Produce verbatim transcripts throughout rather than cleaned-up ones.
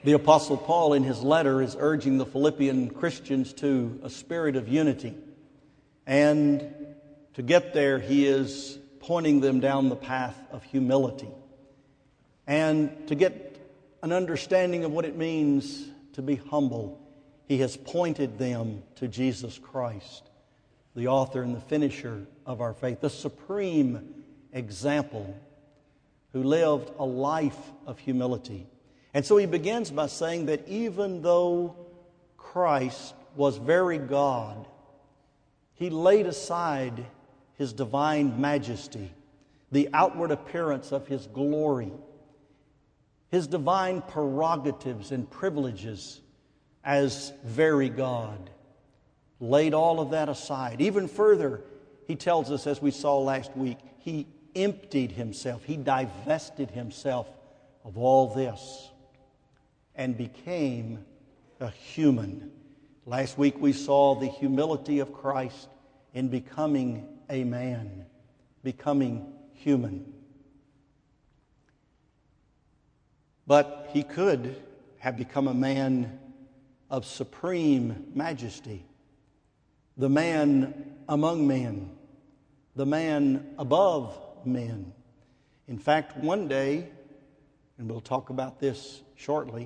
The Apostle Paul in his letter is urging the Philippian Christians to a spirit of unity. And to get there, he is pointing them down the path of humility. And to get an understanding of what it means to be humble, he has pointed them to Jesus Christ, the author and the finisher of our faith, the supreme example who lived a life of humility. And so he begins by saying that even though Christ was very God, he laid aside his divine majesty, the outward appearance of his glory, his divine prerogatives and privileges as very God. Laid all of that aside. Even further, he tells us, as we saw last week, he emptied himself, he divested himself of all this and became a human. Last week we saw the humility of Christ in becoming a man, becoming human. But he could have become a man of supreme majesty, the man among men, the man above men. In fact, one day, and we'll talk about this shortly,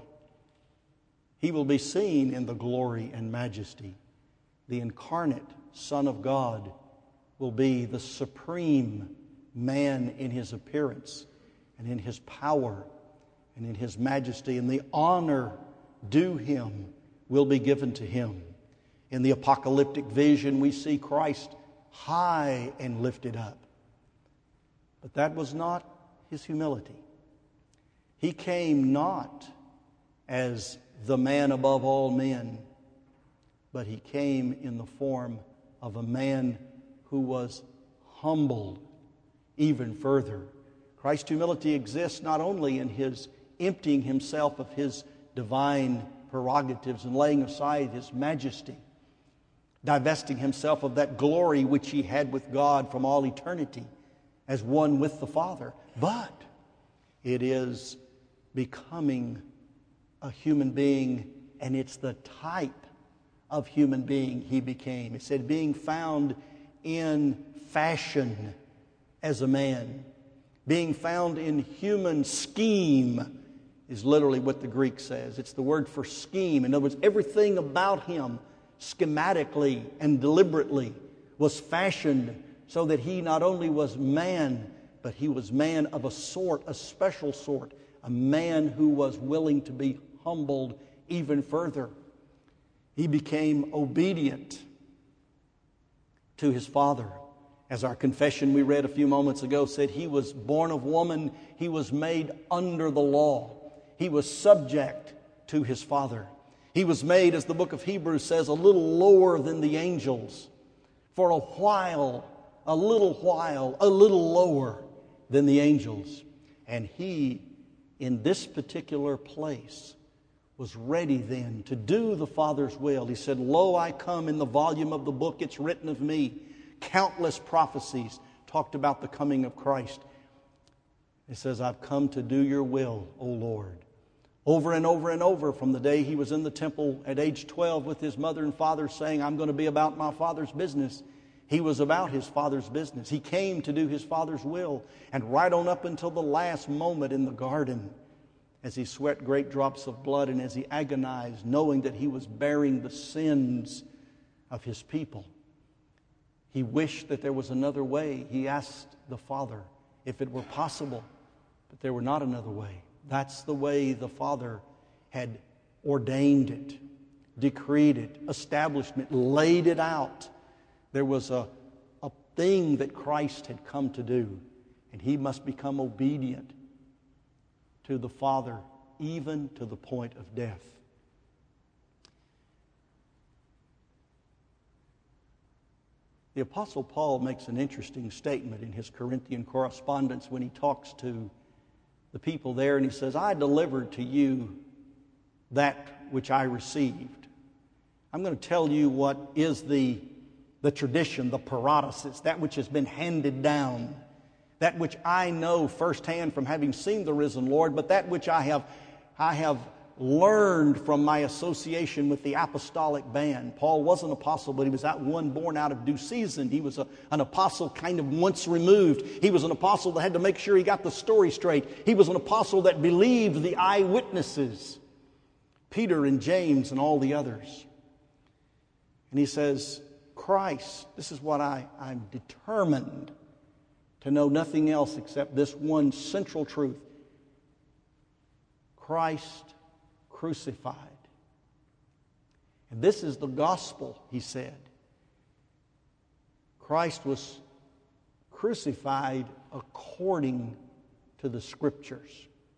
he will be seen in the glory and majesty. The incarnate Son of God will be the supreme man in his appearance and in his power and in his majesty, and the honor due him will be given to him. In the apocalyptic vision, we see Christ high and lifted up. But that was not his humility. He came not as the man above all men, but he came in the form of a man who was humbled even further. Christ's humility exists not only in his emptying himself of his divine prerogatives and laying aside his majesty, divesting himself of that glory which he had with God from all eternity as one with the Father, but it is becoming a human being, and it's the type of human being he became. It said being found in fashion as a man. Being found in human scheme is literally what the Greek says. It's the word for scheme. In other words, everything about him schematically and deliberately was fashioned so that he not only was man, but he was man of a sort, a special sort, a man who was willing to be humbled even further. He became obedient to his Father. As our confession we read a few moments ago said, he was born of woman, he was made under the law. He was subject to his Father. He was made, as the book of Hebrews says, a little lower than the angels. For a while, a little while, a little lower than the angels. And he, in this particular place, was ready then to do the Father's will. He said, "Lo, I come, in the volume of the book it's written of me." Countless prophecies talked about the coming of Christ. It says, "I've come to do your will, O Lord." Over and over and over, from the day he was in the temple at age twelve with his mother and father saying, "I'm going to be about my Father's business," he was about his Father's business. He came to do his Father's will. And right on up until the last moment in the garden, as he sweat great drops of blood and as he agonized, knowing that he was bearing the sins of his people, he wished that there was another way. He asked the Father if it were possible, but there were not another way. That's the way the Father had ordained it, decreed it, established it, laid it out. There was a, a thing that Christ had come to do, and he must become obedient to the Father, even to the point of death. The Apostle Paul makes an interesting statement in his Corinthian correspondence when he talks to the people there, and he says, "I delivered to you that which I received." I'm going to tell you what is the, the tradition, the paradosis, that which has been handed down, that which I know firsthand from having seen the risen Lord, but that which I have, I have learned from my association with the apostolic band. Paul was an apostle, but he was that one born out of due season. He was a, an apostle kind of once removed. He was an apostle that had to make sure he got the story straight. He was an apostle that believed the eyewitnesses, Peter and James and all the others. And he says, Christ, this is what I, I'm determined to know nothing else except this one central truth. Christ crucified. And this is the gospel, he said. Christ was crucified according to the Scriptures.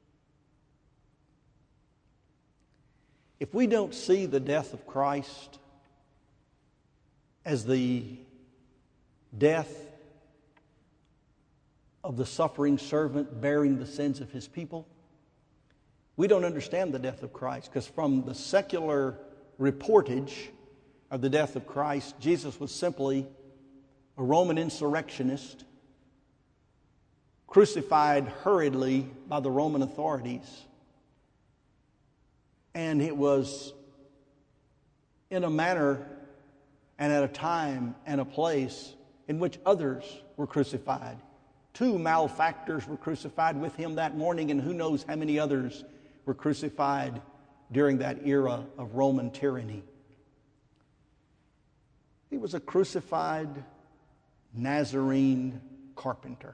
If we don't see the death of Christ as the death of the suffering servant bearing the sins of his people, we don't understand the death of Christ, because from the secular reportage of the death of Christ, Jesus was simply a Roman insurrectionist crucified hurriedly by the Roman authorities. And it was in a manner and at a time and a place in which others were crucified. Two malefactors were crucified with him that morning, and who knows how many others were crucified during that era of Roman tyranny. He was a crucified Nazarene carpenter.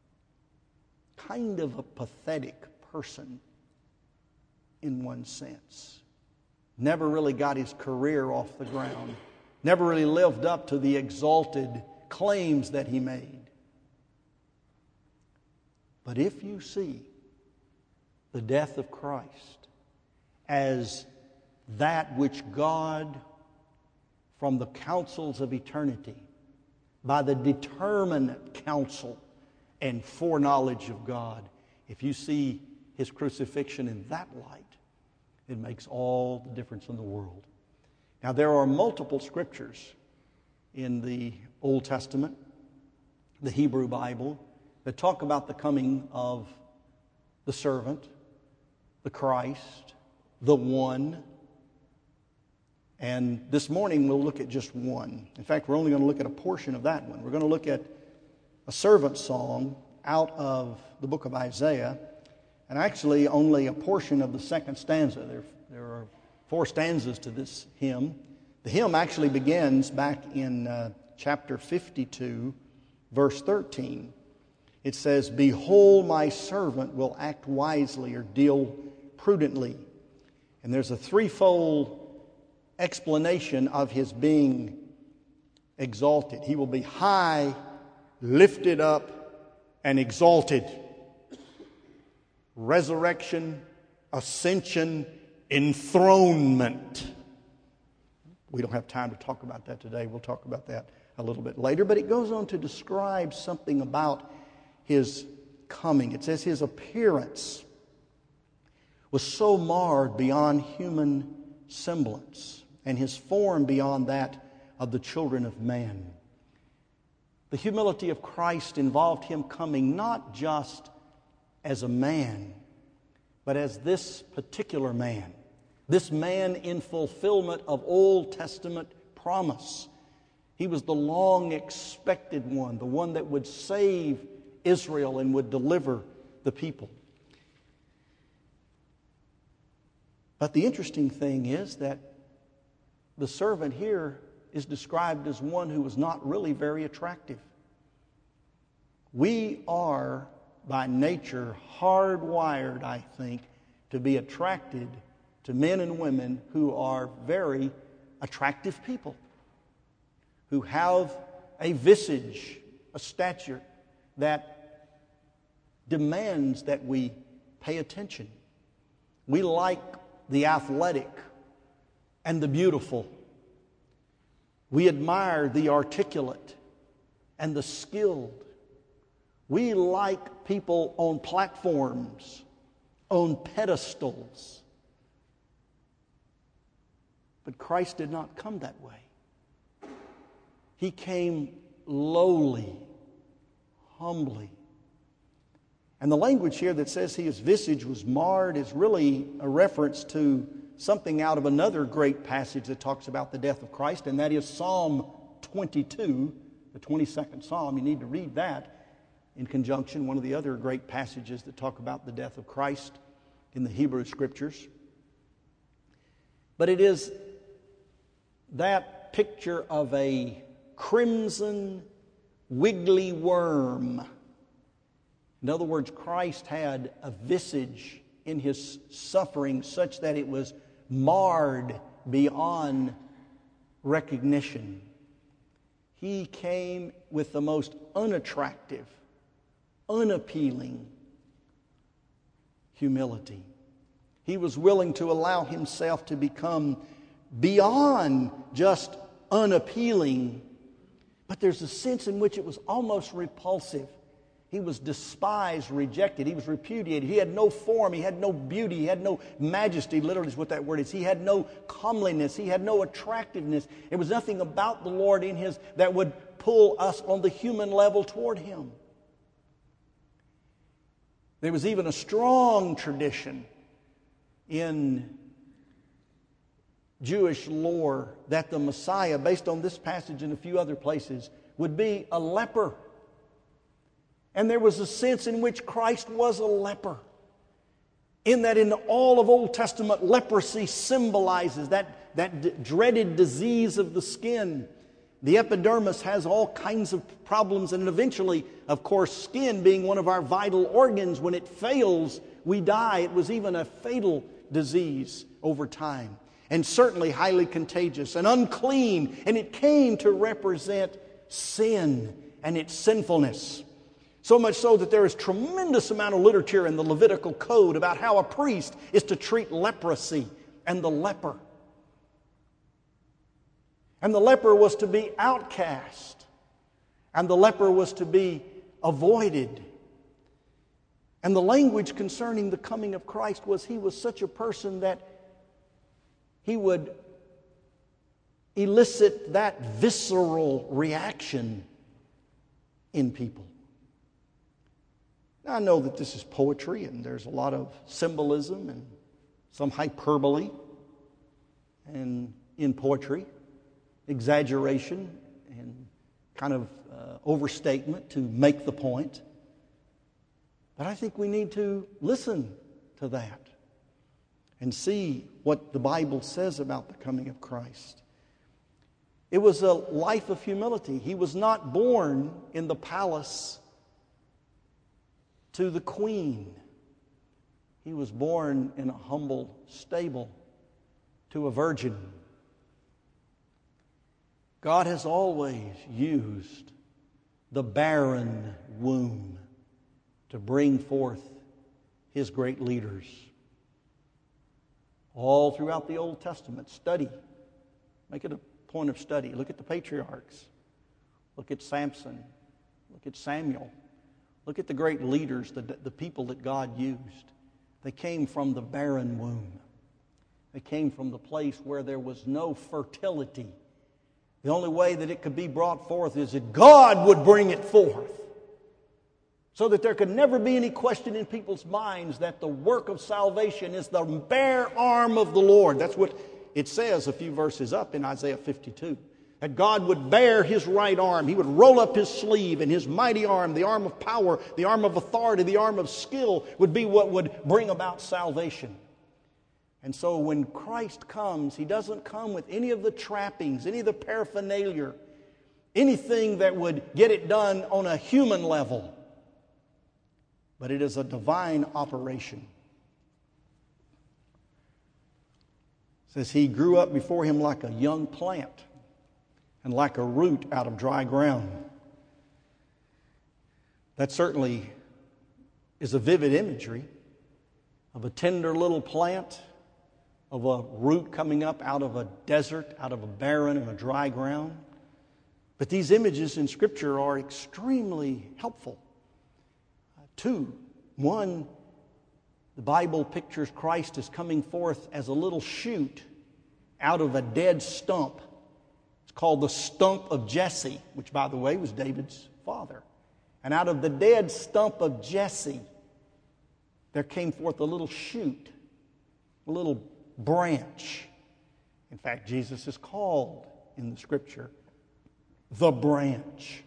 Kind of a pathetic person in one sense. Never really got his career off the ground. Never really lived up to the exalted claims that he made. But if you see the death of Christ as that which God, from the councils of eternity, by the determinate counsel and foreknowledge of God, if you see his crucifixion in that light, it makes all the difference in the world. Now, there are multiple scriptures in the Old Testament, the Hebrew Bible, that talk about the coming of the servant, the Christ, the one. And this morning we'll look at just one. In fact, we're only going to look at a portion of that one. We're going to look at a servant song out of the book of Isaiah, and actually only a portion of the second stanza. There, there are four stanzas to this hymn. The hymn actually begins back in uh, chapter fifty-two, verse thirteen. It says, "Behold, my servant will act wisely," or deal prudently. And there's a threefold explanation of his being exalted. He will be high, lifted up, and exalted. Resurrection, ascension, enthronement. We don't have time to talk about that today. We'll talk about that a little bit later. But it goes on to describe something about his coming. It says his appearance was so marred beyond human semblance, and his form beyond that of the children of man. The humility of Christ involved him coming not just as a man, but as this particular man. This man in fulfillment of Old Testament promise. He was the long-expected one, the one that would save Israel and would deliver the people. But the interesting thing is that the servant here is described as one who was not really very attractive. We are, by nature, hardwired, I think, to be attracted to men and women who are very attractive people, who have a visage, a stature that demands that we pay attention. We like the athletic and the beautiful. We admire the articulate and the skilled. We like people on platforms, on pedestals. But Christ did not come that way. He came lowly, humbly. And the language here that says his visage was marred is really a reference to something out of another great passage that talks about the death of Christ, and that is Psalm twenty-two, the twenty-second Psalm. You need to read that in conjunction, one of the other great passages that talk about the death of Christ in the Hebrew Scriptures. But it is that picture of a crimson, wiggly worm. In other words, Christ had a visage in his suffering such that it was marred beyond recognition. He came with the most unattractive, unappealing humility. He was willing to allow himself to become beyond just unappealing, but there's a sense in which it was almost repulsive. He was despised, rejected. He was repudiated. He had no form. He had no beauty. He had no majesty, literally is what that word is. He had no comeliness. He had no attractiveness. There was nothing about the Lord in his that would pull us on the human level toward him. There was even a strong tradition in Jewish lore that the Messiah, based on this passage and a few other places, would be a leper. And there was a sense in which Christ was a leper. In that in all of Old Testament, leprosy symbolizes that, that d- dreaded disease of the skin. The epidermis has all kinds of problems, and eventually, of course, skin being one of our vital organs, when it fails, we die. It was even a fatal disease over time, and certainly highly contagious and unclean, and it came to represent sin and its sinfulness. So much so that there is tremendous amount of literature in the Levitical Code about how a priest is to treat leprosy and the leper. And the leper was to be outcast, and the leper was to be avoided. And the language concerning the coming of Christ was he was such a person that he would elicit that visceral reaction in people. Now, I know that this is poetry and there's a lot of symbolism and some hyperbole and in poetry, exaggeration and kind of uh, overstatement to make the point. But I think we need to listen to that and see what the Bible says about the coming of Christ. It was a life of humility. He was not born in the palace to the queen. He was born in a humble stable to a virgin. God has always used the barren womb to bring forth His great leaders. All throughout the Old Testament, study. Make it a point of study. Look at the patriarchs. Look at Samson. Look at Samuel. Look at the great leaders, the, the people that God used. They came from the barren womb. They came from the place where there was no fertility. The only way that it could be brought forth is that God would bring it forth. So that there could never be any question in people's minds that the work of salvation is the bare arm of the Lord. That's what it says a few verses up in Isaiah fifty-two. That God would bare His right arm. He would roll up His sleeve, and His mighty arm, the arm of power, the arm of authority, the arm of skill, would be what would bring about salvation. And so when Christ comes, He doesn't come with any of the trappings, any of the paraphernalia, anything that would get it done on a human level. But it is a divine operation. It says He grew up before Him like a young plant and like a root out of dry ground. That certainly is a vivid imagery of a tender little plant, of a root coming up out of a desert, out of a barren and a dry ground. But these images in Scripture are extremely helpful. Uh, two, one, the Bible pictures Christ as coming forth as a little shoot out of a dead stump. It's called the stump of Jesse, which, by the way, was David's father. And out of the dead stump of Jesse there came forth a little shoot, a little branch. In fact, Jesus is called in the Scripture the branch.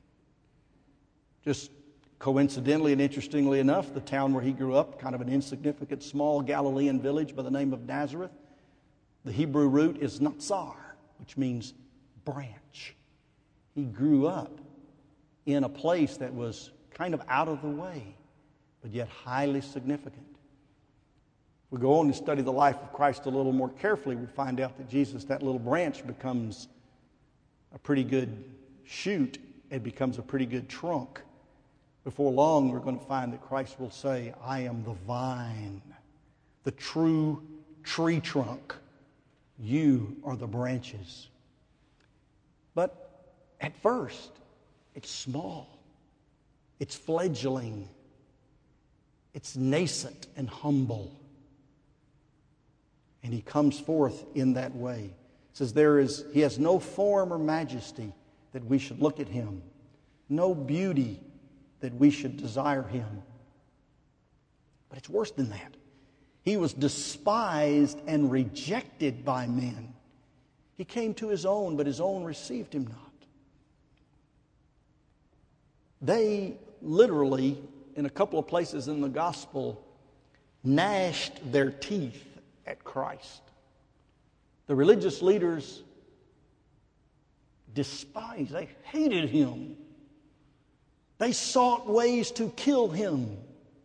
Just coincidentally and interestingly enough, the town where he grew up, kind of an insignificant, small Galilean village by the name of Nazareth, the Hebrew root is natsar, which means branch. He grew up in a place that was kind of out of the way, but yet highly significant. If we go on and study the life of Christ a little more carefully, we find out that Jesus, that little branch, becomes a pretty good shoot. It becomes a pretty good trunk. Before long, we're going to find that Christ will say, I am the vine, the true tree trunk. You are the branches. But at first, it's small. It's fledgling. It's nascent and humble. And he comes forth in that way. It says there is, he has no form or majesty that we should look at him. No beauty that we should desire him. But it's worse than that. He was despised and rejected by men. He came to his own, but his own received him not. They literally, in a couple of places in the gospel, gnashed their teeth at Christ. The religious leaders despised, they hated him. They sought ways to kill him.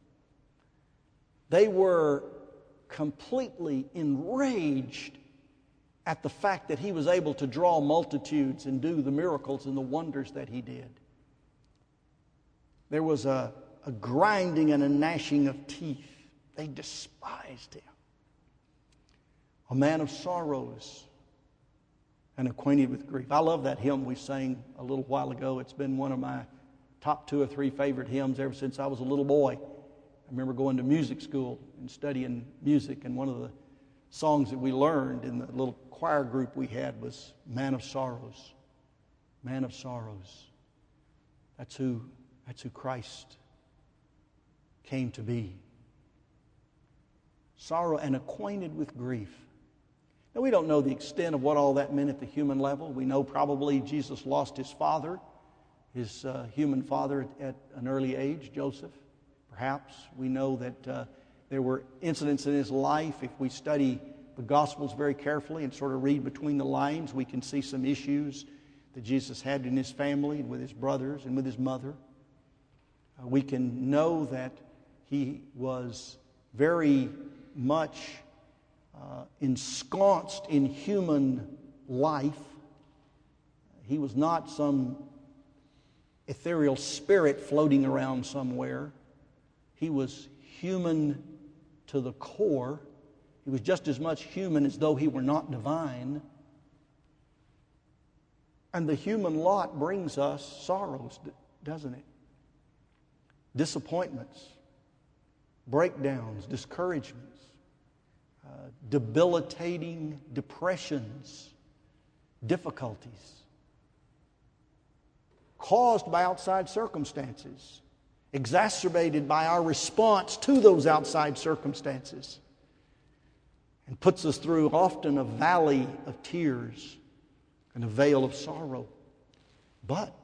They were completely enraged at the fact that he was able to draw multitudes and do the miracles and the wonders that he did. There was a, a grinding and a gnashing of teeth. They despised him. A man of sorrows and acquainted with grief. I love that hymn we sang a little while ago. It's been one of my top two or three favorite hymns ever since I was a little boy. I remember going to music school and studying music, and one of the songs that we learned in the little choir group we had was Man of Sorrows. Man of Sorrows. That's who, that's who Christ came to be. Sorrow and acquainted with grief. Now, we don't know the extent of what all that meant at the human level. We know probably Jesus lost his father, his uh, human father at, at an early age, Joseph. Perhaps we know that uh, there were incidents in his life. If we study the Gospels very carefully and sort of read between the lines, we can see some issues that Jesus had in his family and with his brothers and with his mother. Uh, we can know that he was very much uh, ensconced in human life. He was not some ethereal spirit floating around somewhere. He was human to the core. He was just as much human as though he were not divine. And the human lot brings us sorrows, doesn't it? Disappointments, breakdowns, discouragements, uh, debilitating depressions, difficulties caused by outside circumstances, exacerbated by our response to those outside circumstances, and puts us through often a valley of tears and a vale of sorrow. But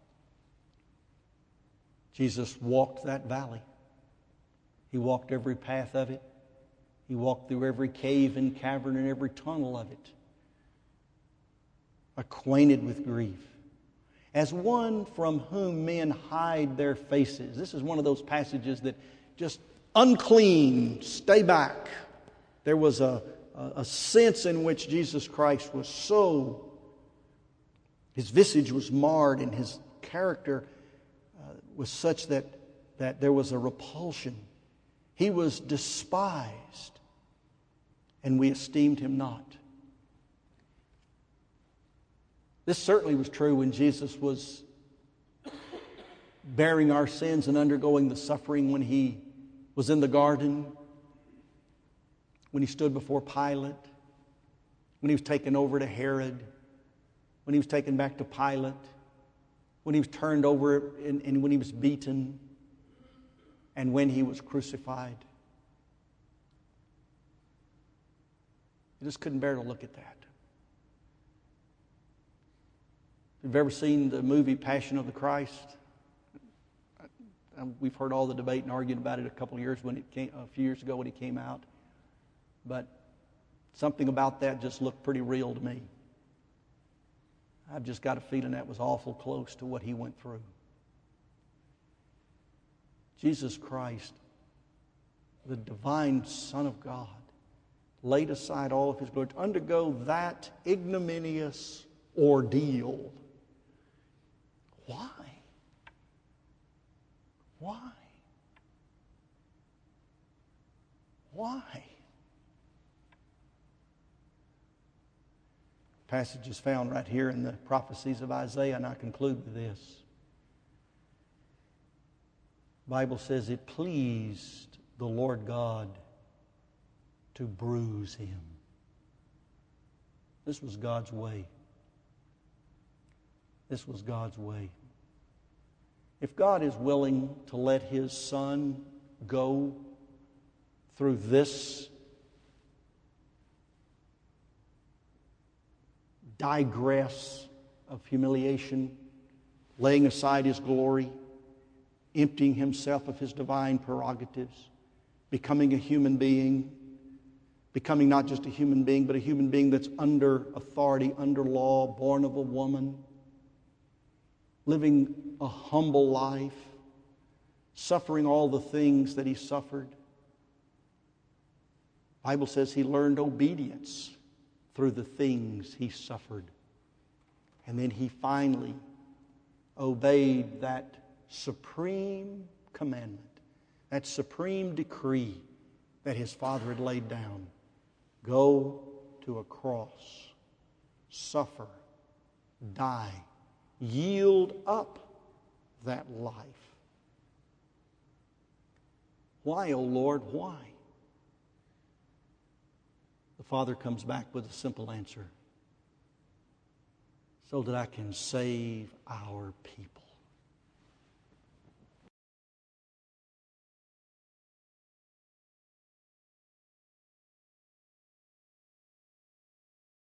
Jesus walked that valley. He walked every path of it. He walked through every cave and cavern and every tunnel of it, acquainted with grief, as one from whom men hide their faces. This is one of those passages that just unclean, stay back. There was a, a, a sense in which Jesus Christ was so, his visage was marred and his character uh, was such that, that there was a repulsion. He was despised, and we esteemed him not. This certainly was true when Jesus was bearing our sins and undergoing the suffering when he was in the garden, when he stood before Pilate, when he was taken over to Herod, when he was taken back to Pilate, when he was turned over and, and when he was beaten, and when he was crucified. He just couldn't bear to look at that. If you've ever seen the movie Passion of the Christ, we've heard all the debate and arguing about it a couple of years when it came, a few years ago when it came out. But something about that just looked pretty real to me. I've just got a feeling that was awful close to what he went through. Jesus Christ, the divine Son of God, laid aside all of his glory to undergo that ignominious ordeal. Why? Why? Why? Passage is found right here in the prophecies of Isaiah, and I conclude with this. The Bible says it pleased the Lord God to bruise him. This was God's way. This was God's way. If God is willing to let his Son go through this digress of humiliation, laying aside his glory, emptying himself of his divine prerogatives, becoming a human being, becoming not just a human being, but a human being that's under authority, under law, born of a woman, living a humble life, suffering all the things that he suffered. The Bible says he learned obedience through the things he suffered. And then he finally obeyed that supreme commandment, that supreme decree that his Father had laid down. Go to a cross, suffer, die, yield up that life. Why, O Lord, why? The Father comes back with a simple answer. So that I can save our people.